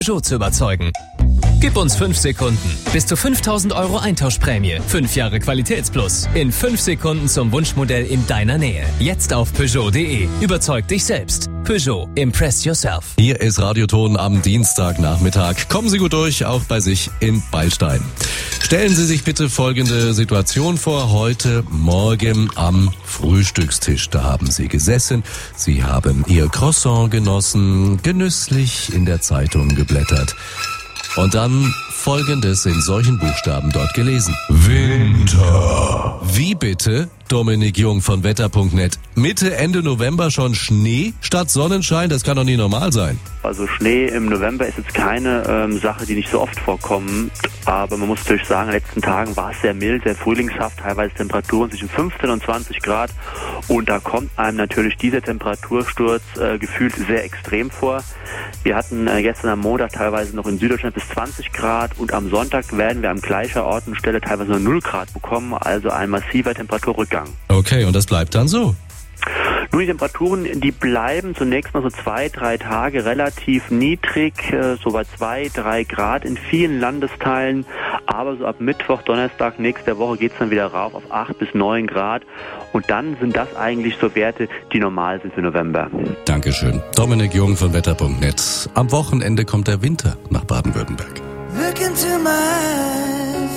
Peugeot zu überzeugen. Gib uns 5 Sekunden. Bis zu 5.000 € Eintauschprämie. 5 Jahre Qualitätsplus. In 5 Sekunden zum Wunschmodell in deiner Nähe. Jetzt auf Peugeot.de. Überzeug dich selbst. Peugeot. Impress yourself. Hier ist Radioton am Dienstagnachmittag. Kommen Sie gut durch, auch bei sich in Beilstein. Stellen Sie sich bitte folgende Situation vor. Heute Morgen am Frühstückstisch. Da haben Sie gesessen. Sie haben Ihr Croissant genossen, genüsslich in der Zeitung geblättert. Und dann Folgendes in solchen Buchstaben dort gelesen. Winter. Wie bitte? Dominik Jung von Wetter.net. Mitte, Ende November schon Schnee statt Sonnenschein? Das kann doch nie normal sein. Also Schnee im November ist jetzt keine Sache, die nicht so oft vorkommt. Aber man muss natürlich sagen, in den letzten Tagen war es sehr mild, sehr frühlingshaft, teilweise Temperaturen zwischen 15 und 20 Grad. Und da kommt einem natürlich dieser Temperatursturz gefühlt sehr extrem vor. Wir hatten gestern am Montag teilweise noch in Süddeutschland bis 20 Grad und am Sonntag werden wir an gleicher Ort und Stelle teilweise nur 0 Grad bekommen, also ein massiver Temperaturrückgang. Okay, und das bleibt dann so? Nun, die Temperaturen, die bleiben zunächst mal so 2-3 Tage relativ niedrig, so bei 2-3 Grad in vielen Landesteilen. Aber so ab Mittwoch, Donnerstag nächster Woche geht's dann wieder rauf auf 8 bis 9 Grad. Und dann sind das eigentlich so Werte, die normal sind für November. Dankeschön. Dominik Jung von Wetter.net. Am Wochenende kommt der Winter nach Baden-Württemberg. Look into my eyes,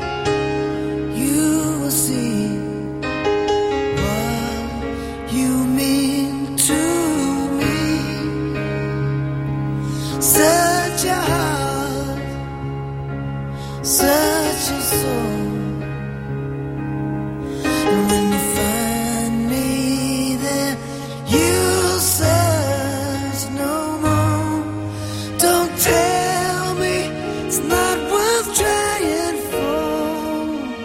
you will see what you mean to me. Such a heart, such a soul. And when you find me there, you'll search no more. Don't tell me it's not worth trying for.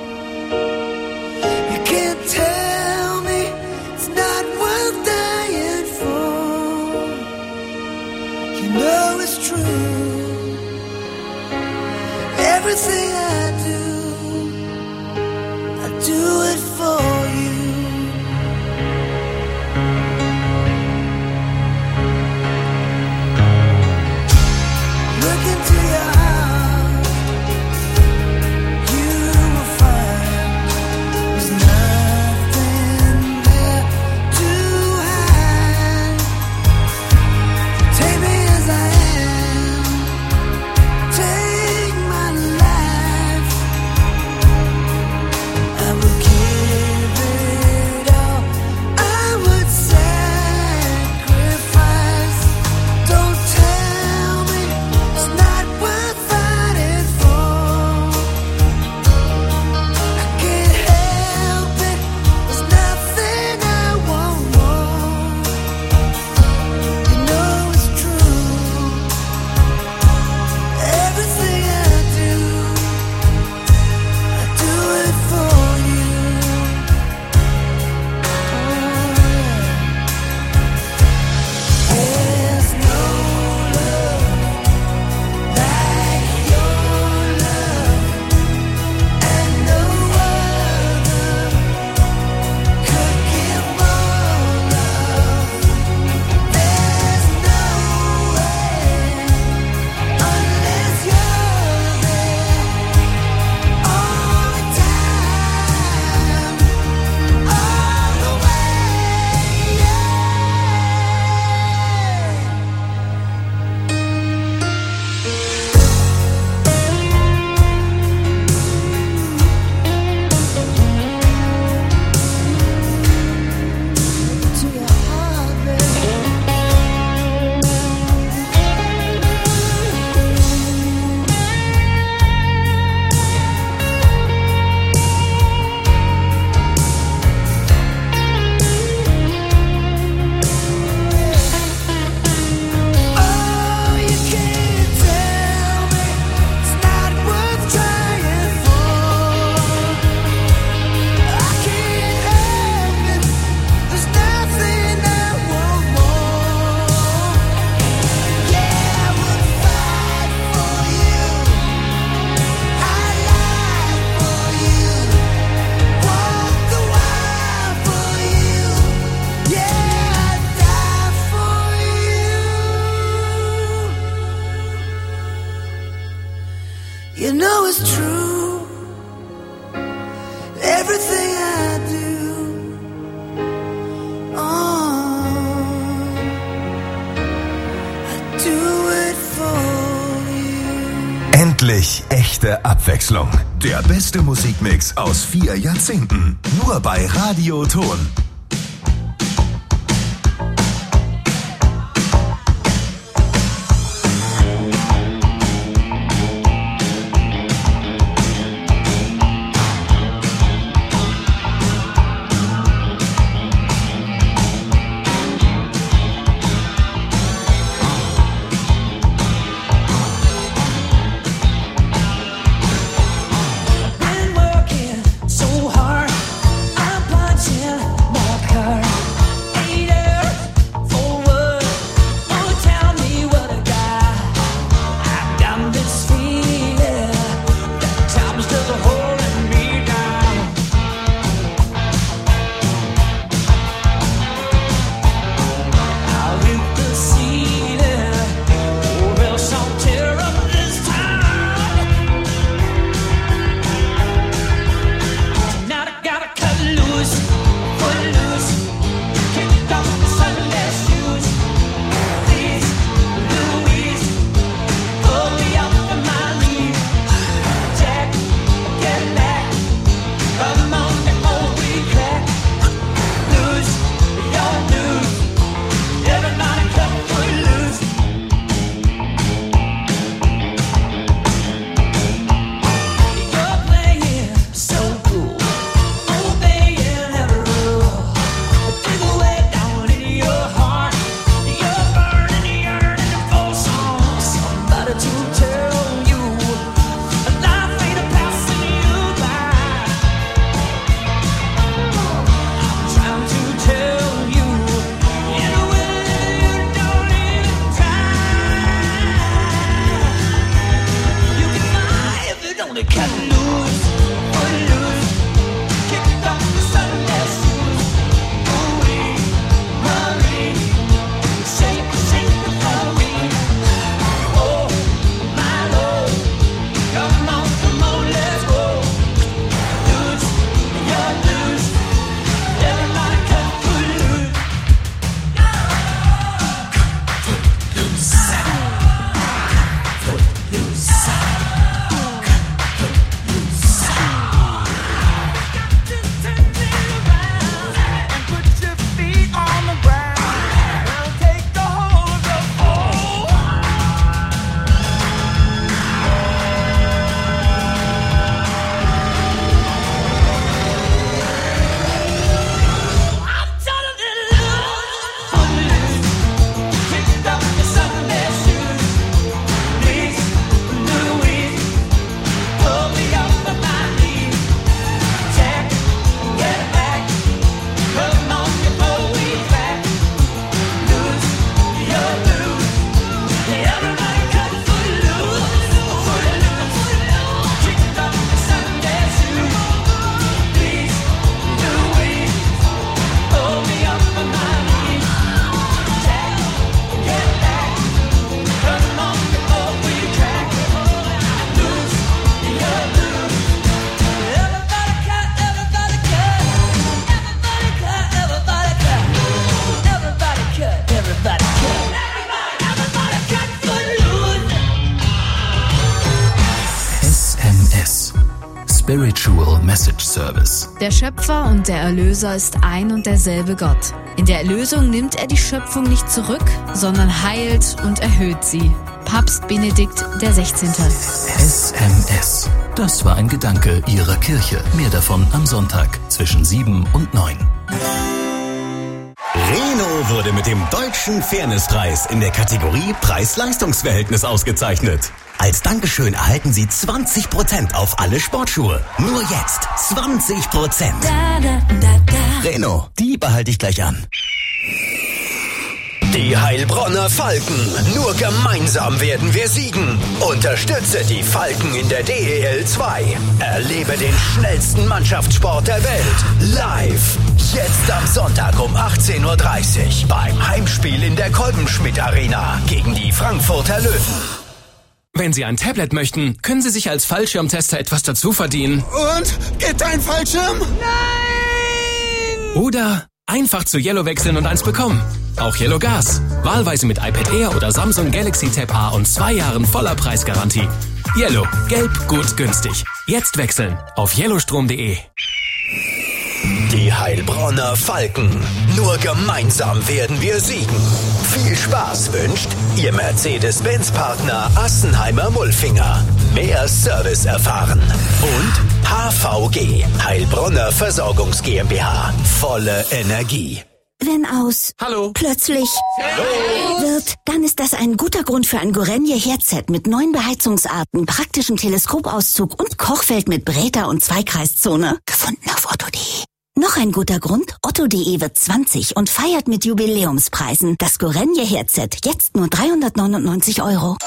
You can't tell me it's not worth dying for. You know it's true. Everything I do it for you. Look into your heart, you will find there's nothing there to hide. Take me as I am, take my life You know it's true. Everything I do, I do it for you. Endlich echte Abwechslung. Der beste Musikmix aus 4 Jahrzehnten. Nur bei Radio Ton. Spiritual Message Service. Der Schöpfer und der Erlöser ist ein und derselbe Gott. In der Erlösung nimmt er die Schöpfung nicht zurück, sondern heilt und erhöht sie. Papst Benedikt XVI. SMS. Das war ein Gedanke Ihrer Kirche. Mehr davon am Sonntag zwischen 7 und 9. Renault wurde mit dem Deutschen Fairnesspreis in der Kategorie Preis-Leistungs-Verhältnis ausgezeichnet. Als Dankeschön erhalten Sie 20% auf alle Sportschuhe. Nur jetzt 20%. Renault, die behalte ich gleich an. Die Heilbronner Falken. Nur gemeinsam werden wir siegen. Unterstütze die Falken in der DEL 2. Erlebe den schnellsten Mannschaftssport der Welt. Live. Jetzt am Sonntag um 18:30 Uhr beim Heimspiel in der Kolbenschmidt Arena gegen die Frankfurter Löwen. Wenn Sie ein Tablet möchten, können Sie sich als Fallschirmtester etwas dazu verdienen. Und? Geht dein Fallschirm? Nein! Oder einfach zu Yellow wechseln und eins bekommen. Auch Yellow Gas. Wahlweise mit iPad Air oder Samsung Galaxy Tab A und 2 Jahren voller Preisgarantie. Yellow. Gelb, gut, günstig. Jetzt wechseln auf yellowstrom.de. Die Heilbronner Falken. Nur gemeinsam werden wir siegen. Viel Spaß wünscht Ihr Mercedes-Benz-Partner Assenheimer Mulfinger. Mehr Service erfahren. Und HVG, Heilbronner Versorgungs GmbH. Volle Energie. Wenn aus Hallo. Plötzlich wird, dann ist das ein guter Grund für ein Gorenje Herdset mit 9 Beheizungsarten, praktischen Teleskopauszug und Kochfeld mit Bräter und Zweikreiszone. Gefunden auf otto.de. Noch ein guter Grund, otto.de wird 20 und feiert mit Jubiläumspreisen. Das Gorenje Herdset, jetzt nur 399 €.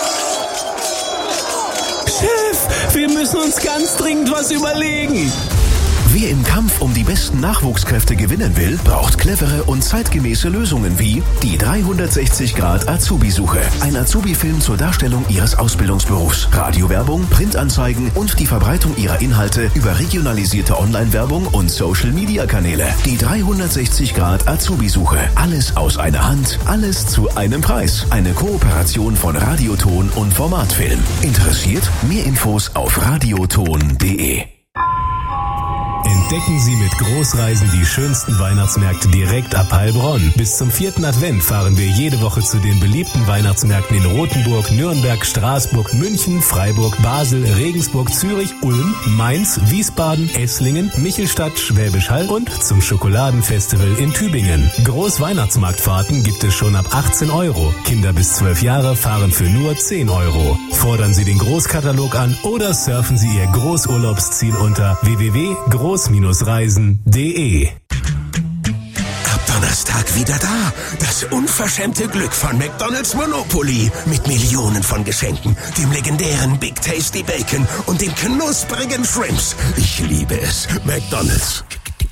Chef, wir müssen uns ganz dringend was überlegen. Wer im Kampf um die besten Nachwuchskräfte gewinnen will, braucht clevere und zeitgemäße Lösungen wie die 360° Azubi-Suche. Ein Azubi-Film zur Darstellung Ihres Ausbildungsberufs. Radiowerbung, Printanzeigen und die Verbreitung Ihrer Inhalte über regionalisierte Online-Werbung und Social-Media-Kanäle. Die 360° Azubi-Suche. Alles aus einer Hand, alles zu einem Preis. Eine Kooperation von Radioton und Formatfilm. Interessiert? Mehr Infos auf radioton.de. Entdecken Sie mit Großreisen die schönsten Weihnachtsmärkte direkt ab Heilbronn. Bis zum 4. Advent fahren wir jede Woche zu den beliebten Weihnachtsmärkten in Rothenburg, Nürnberg, Straßburg, München, Freiburg, Basel, Regensburg, Zürich, Ulm, Mainz, Wiesbaden, Esslingen, Michelstadt, Schwäbisch Hall und zum Schokoladenfestival in Tübingen. Großweihnachtsmarktfahrten gibt es schon ab 18 €. Kinder bis 12 Jahre fahren für nur 10 €. Fordern Sie den Großkatalog an oder surfen Sie Ihr Großurlaubsziel unter www.groß-reisen.de. Ab Donnerstag wieder da. Das unverschämte Glück von McDonald's Monopoly. Mit Millionen von Geschenken, dem legendären Big Tasty Bacon und den knusprigen Shrimps. Ich liebe es. McDonald's.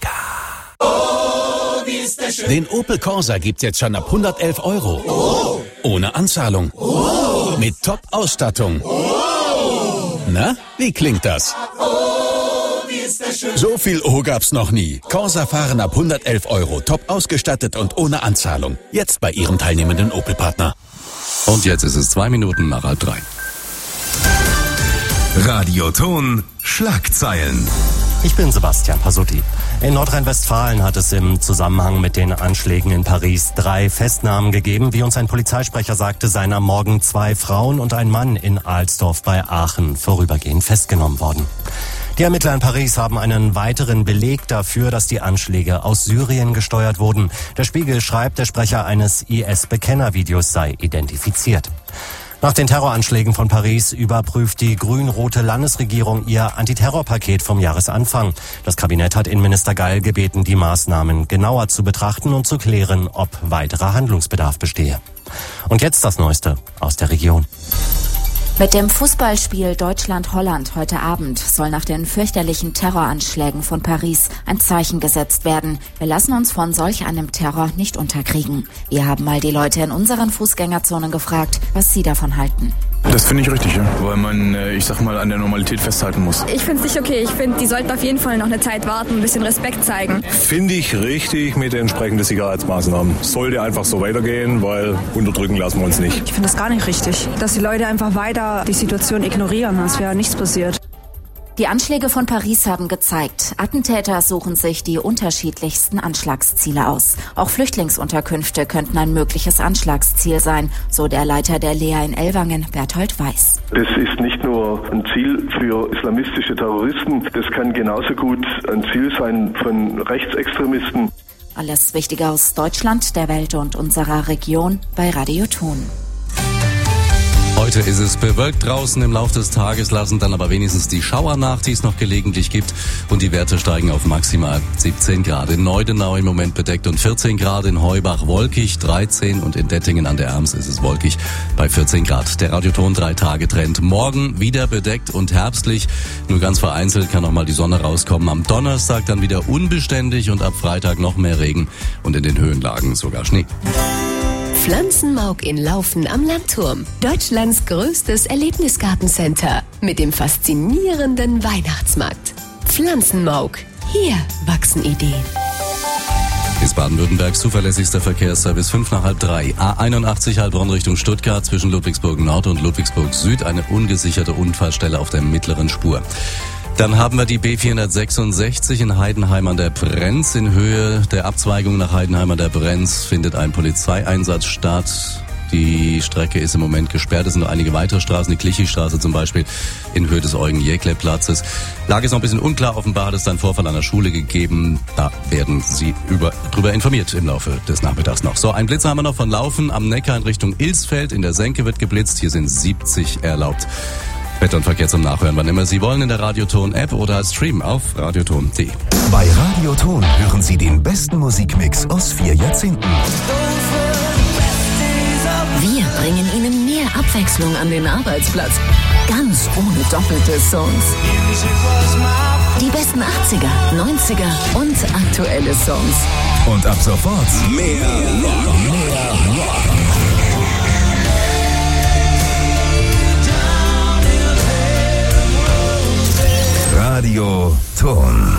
Oh, wie ist der schön. Den Opel Corsa gibt's jetzt schon ab 111 €. Oh. Ohne Anzahlung. Oh. Mit Top-Ausstattung. Oh. Na, wie klingt das? So viel O gab's noch nie. Corsa fahren ab 111 €, top ausgestattet und ohne Anzahlung. Jetzt bei Ihrem teilnehmenden Opel-Partner. Und jetzt ist es 2 Minuten nach 2:30. Radioton Schlagzeilen. Ich bin Sebastian Pasutti. In Nordrhein-Westfalen hat es im Zusammenhang mit den Anschlägen in Paris 3 Festnahmen gegeben. Wie uns ein Polizeisprecher sagte, seien am Morgen 2 Frauen und ein Mann in Alsdorf bei Aachen vorübergehend festgenommen worden. Die Ermittler in Paris haben einen weiteren Beleg dafür, dass die Anschläge aus Syrien gesteuert wurden. Der Spiegel schreibt, der Sprecher eines IS-Bekennervideos sei identifiziert. Nach den Terroranschlägen von Paris überprüft die grün-rote Landesregierung ihr Antiterrorpaket vom Jahresanfang. Das Kabinett hat Innenminister Geil gebeten, die Maßnahmen genauer zu betrachten und zu klären, ob weiterer Handlungsbedarf bestehe. Und jetzt das Neueste aus der Region. Mit dem Fußballspiel Deutschland-Holland heute Abend soll nach den fürchterlichen Terroranschlägen von Paris ein Zeichen gesetzt werden. Wir lassen uns von solch einem Terror nicht unterkriegen. Wir haben mal die Leute in unseren Fußgängerzonen gefragt, was sie davon halten. Das finde ich richtig, ja. Weil man, ich sag mal, an der Normalität festhalten muss. Ich finde es nicht okay. Ich finde, die sollten auf jeden Fall noch eine Zeit warten, ein bisschen Respekt zeigen. Finde ich richtig mit entsprechenden Sicherheitsmaßnahmen. Sollte einfach so weitergehen, weil unterdrücken lassen wir uns nicht. Ich finde das gar nicht richtig, dass die Leute einfach weiter die Situation ignorieren, als wäre nichts passiert. Die Anschläge von Paris haben gezeigt, Attentäter suchen sich die unterschiedlichsten Anschlagsziele aus. Auch Flüchtlingsunterkünfte könnten ein mögliches Anschlagsziel sein, so der Leiter der Lea in Ellwangen, Berthold Weiß. Das ist nicht nur ein Ziel für islamistische Terroristen, das kann genauso gut ein Ziel sein von Rechtsextremisten. Alles Wichtige aus Deutschland, der Welt und unserer Region bei Radioton. Heute ist es bewölkt draußen, im Laufe des Tages lassen dann aber wenigstens die Schauer nach, die es noch gelegentlich gibt, und die Werte steigen auf maximal 17 Grad. In Neudenau im Moment bedeckt und 14 Grad, in Heubach wolkig 13 und in Dettingen an der Erms ist es wolkig bei 14 Grad. Der Radioton 3-Tage-Trend. Morgen wieder bedeckt und herbstlich, nur ganz vereinzelt kann noch mal die Sonne rauskommen. Am Donnerstag dann wieder unbeständig und ab Freitag noch mehr Regen und in den Höhenlagen sogar Schnee. Pflanzenmauk in Laufen am Landturm. Deutschlands größtes Erlebnisgartencenter mit dem faszinierenden Weihnachtsmarkt. Pflanzenmauk. Hier wachsen Ideen. Ist Baden-Württembergs zuverlässigster Verkehrsservice 3:05. A81 Heilbronn Richtung Stuttgart zwischen Ludwigsburg Nord und Ludwigsburg Süd. Eine ungesicherte Unfallstelle auf der mittleren Spur. Dann haben wir die B466 in Heidenheim an der Brenz. In Höhe der Abzweigung nach Heidenheim an der Brenz findet ein Polizeieinsatz statt. Die Strecke ist im Moment gesperrt. Es sind noch einige weitere Straßen, die Clichy-Straße zum Beispiel in Höhe des Eugen-Jäckle-Platzes. Lage ist noch ein bisschen unklar. Offenbar hat es einen Vorfall an der Schule gegeben. Da werden Sie drüber informiert im Laufe des Nachmittags noch. So, ein Blitzer haben wir noch von Laufen am Neckar in Richtung Ilsfeld. In der Senke wird geblitzt. Hier sind 70 erlaubt. Wetter und Verkehr zum Nachhören, wann immer Sie wollen, in der Radioton-App oder als Stream auf radioton.de. Bei Radioton hören Sie den besten Musikmix aus 4 Jahrzehnten. Wir bringen Ihnen mehr Abwechslung an den Arbeitsplatz. Ganz ohne doppelte Songs. Die besten 80er, 90er und aktuelle Songs. Und ab sofort mehr Rock. Radioton.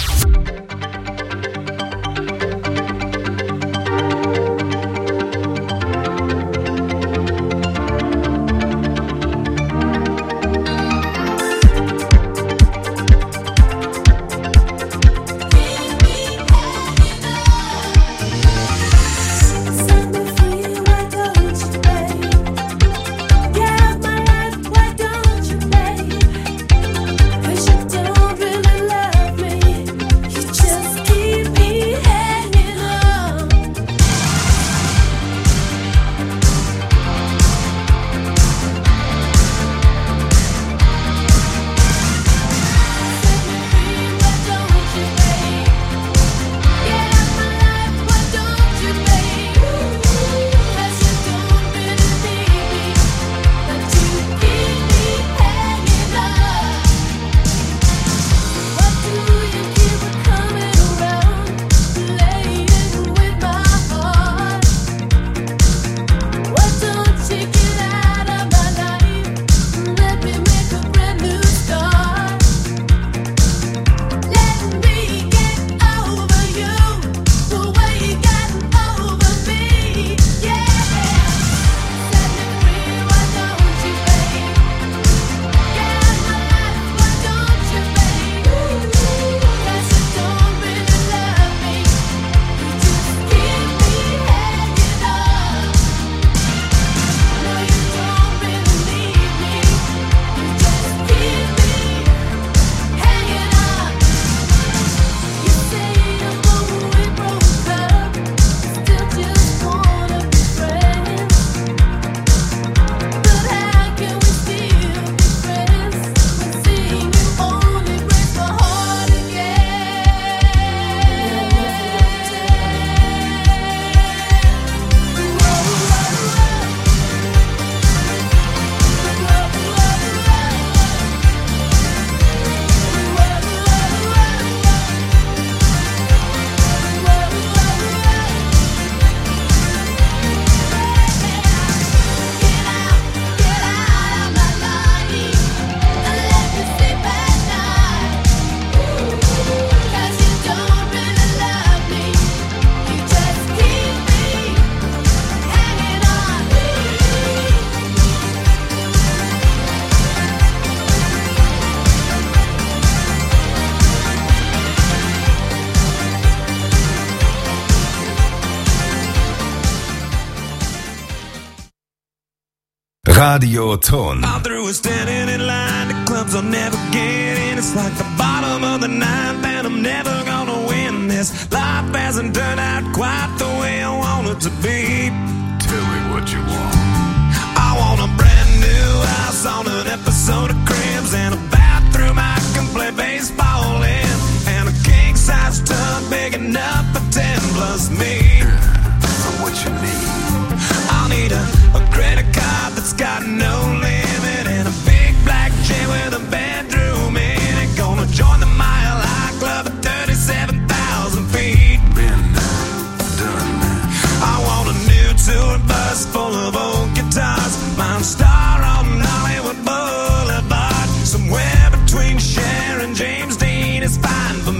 Radioton. All through is standing in line, the clubs I'll never get in. It's like the bottom of the ninth and I'm never gonna win this. Life hasn't turned out quite the way I want it to be. Tell me what you want. I want a brand new house on an episode of Cribs and a bathroom I can play baseball in. And a king-size tub big enough for 10 plus me. So what you need? I'll need a credit card that's got no limit and a big black jet with a bedroom in it. Gonna join the Mile High Club at 37,000 feet. Been done. I want a new tour bus James Dean is fine, but